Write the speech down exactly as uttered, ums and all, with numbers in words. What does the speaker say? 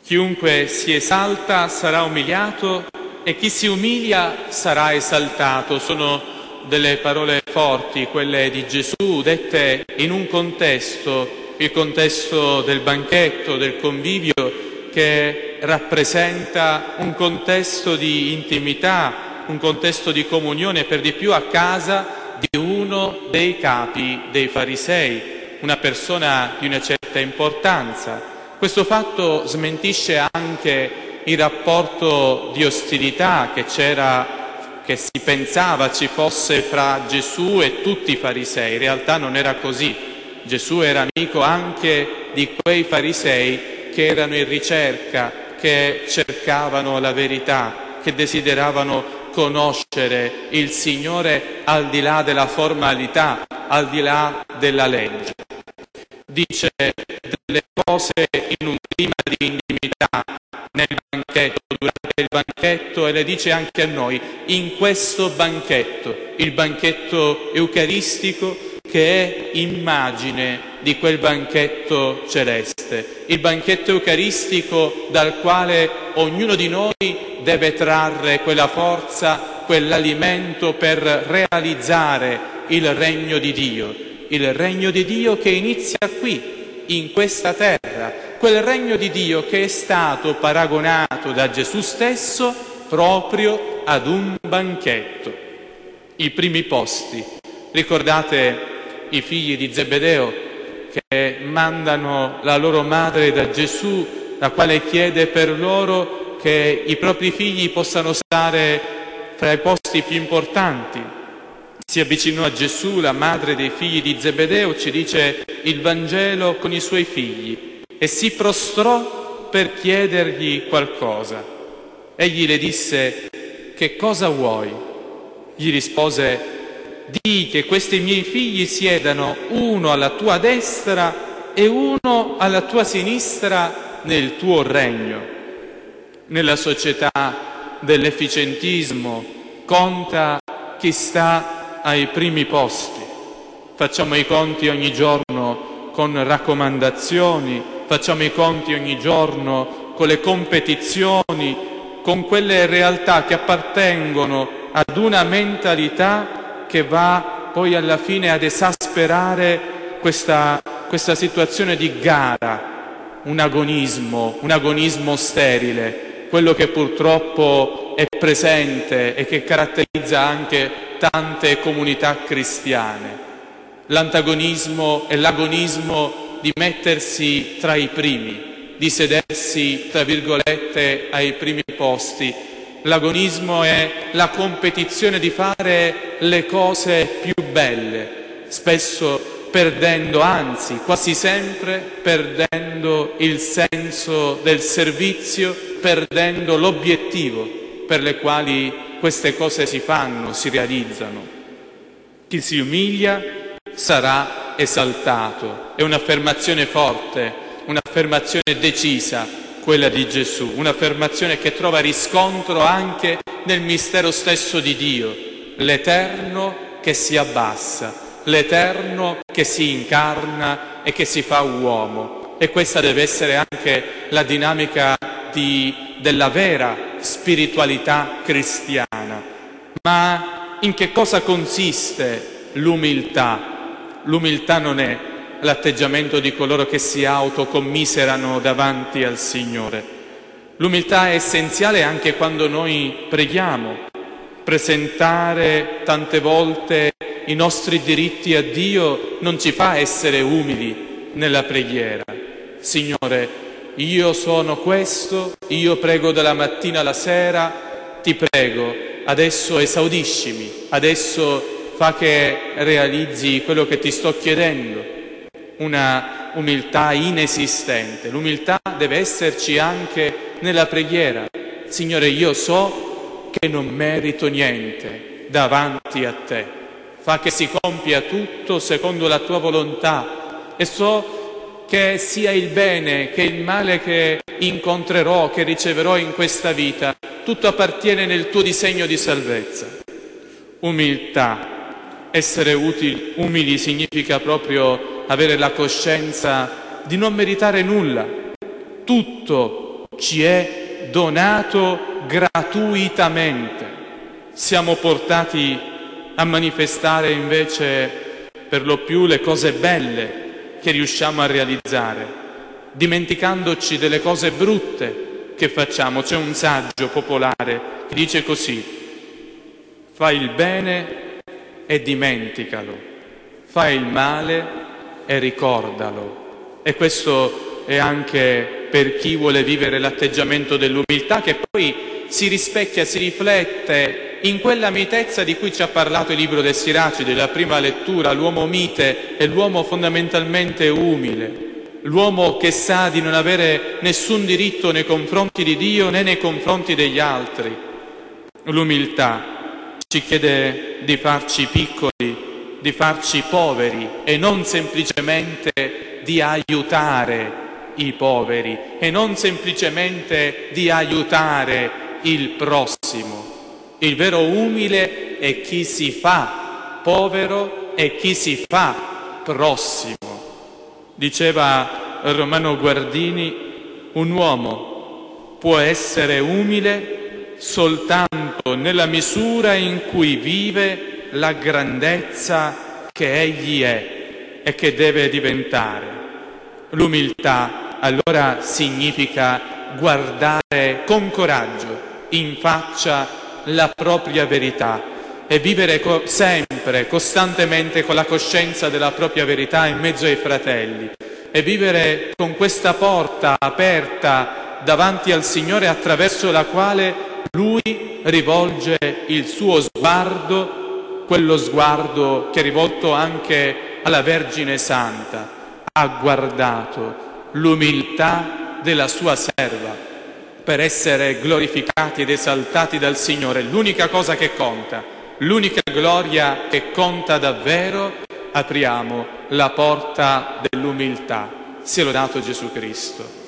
Chiunque si esalta sarà umiliato e chi si umilia sarà esaltato. Sono delle parole forti, quelle di Gesù, dette in un contesto, il contesto del banchetto, del convivio, che rappresenta un contesto di intimità, un contesto di comunione, per di più a casa di uno dei capi dei farisei, una persona di una certa importanza. Questo fatto smentisce anche il rapporto di ostilità che c'era, che si pensava ci fosse fra Gesù e tutti i farisei. In realtà non era così. Gesù era amico anche di quei farisei che erano in ricerca, che cercavano la verità, che desideravano conoscere il Signore al di là della formalità, al di là della legge. Dice delle cose in un clima di intimità nel banchetto, durante il banchetto, e le dice anche a noi in questo banchetto, il banchetto eucaristico che è immagine di quel banchetto celeste, il banchetto eucaristico dal quale ognuno di noi deve trarre quella forza, quell'alimento per realizzare il regno di Dio. Il regno di Dio che inizia qui, in questa terra, quel regno di Dio che è stato paragonato da Gesù stesso proprio ad un banchetto. I primi posti. Ricordate i figli di Zebedeo che mandano la loro madre da Gesù, la quale chiede per loro che i propri figli possano stare fra i posti più importanti. Si avvicinò a Gesù, la madre dei figli di Zebedeo, ci dice il Vangelo, con i suoi figli, e si prostrò per chiedergli qualcosa. Egli le disse: che cosa vuoi? Gli rispose: di che questi miei figli siedano uno alla tua destra e uno alla tua sinistra nel tuo regno. Nella società dell'efficientismo conta chi sta ai primi posti. Facciamo i conti ogni giorno con raccomandazioni, facciamo i conti ogni giorno con le competizioni, con quelle realtà che appartengono ad una mentalità che va poi alla fine ad esasperare questa, questa situazione di gara, un agonismo, un agonismo sterile, quello che purtroppo è presente e che caratterizza anche tante comunità cristiane. L'antagonismo e l'agonismo di mettersi tra i primi, di sedersi, tra virgolette, ai primi posti. L'agonismo è la competizione di fare le cose più belle, spesso perdendo, anzi quasi sempre perdendo il senso del servizio, perdendo l'obiettivo per le quali queste cose si fanno, si realizzano. Chi si umilia sarà esaltato. È un'affermazione forte, un'affermazione decisa, quella di Gesù, un'affermazione che trova riscontro anche nel mistero stesso di Dio, l'Eterno che si abbassa, l'Eterno che si incarna e che si fa uomo. E questa deve essere anche la dinamica di, della vera spiritualità cristiana. Ma in che cosa consiste l'umiltà? L'umiltà non è l'atteggiamento di coloro che si autocommiserano davanti al Signore. L'umiltà è essenziale anche quando noi preghiamo. Presentare tante volte i nostri diritti a Dio non ci fa essere umili nella preghiera. Signore, io sono questo, io prego dalla mattina alla sera, ti prego, adesso esaudiscimi, adesso fa che realizzi quello che ti sto chiedendo. Una umiltà inesistente. L'umiltà deve esserci anche nella preghiera. Signore, io so che non merito niente davanti a te. Fa che si compia tutto secondo la tua volontà e so che sia il bene che il male che incontrerò, che riceverò in questa vita, tutto appartiene nel tuo disegno di salvezza. Umiltà. Essere utili, umili significa proprio avere la coscienza di non meritare nulla. Tutto ci è donato gratuitamente. Siamo portati a manifestare invece per lo più le cose belle che riusciamo a realizzare, dimenticandoci delle cose brutte che facciamo. C'è un saggio popolare che dice così: fai il bene e dimenticalo, fai il male e ricordalo. E questo è anche per chi vuole vivere l'atteggiamento dell'umiltà, che poi si rispecchia, si riflette in quella mitezza di cui ci ha parlato il libro del Siracide, la prima lettura. L'uomo mite è l'uomo fondamentalmente umile, l'uomo che sa di non avere nessun diritto nei confronti di Dio né nei confronti degli altri. L'umiltà ci chiede di farci piccoli, di farci poveri e non semplicemente di aiutare i poveri e non semplicemente di aiutare il prossimo. Il vero umile è chi si fa povero e chi si fa prossimo. Diceva Romano Guardini: un uomo può essere umile soltanto nella misura in cui vive la grandezza che egli è e che deve diventare. L'umiltà allora significa guardare con coraggio in faccia la propria verità e vivere co- sempre, costantemente con la coscienza della propria verità in mezzo ai fratelli, e vivere con questa porta aperta davanti al Signore attraverso la quale Lui rivolge il suo sguardo, quello sguardo che è rivolto anche alla Vergine Santa. Ha guardato l'umiltà della sua serva per essere glorificati ed esaltati dal Signore. L'unica cosa che conta, l'unica gloria che conta davvero, apriamo la porta dell'umiltà. Sia lodato Gesù Cristo.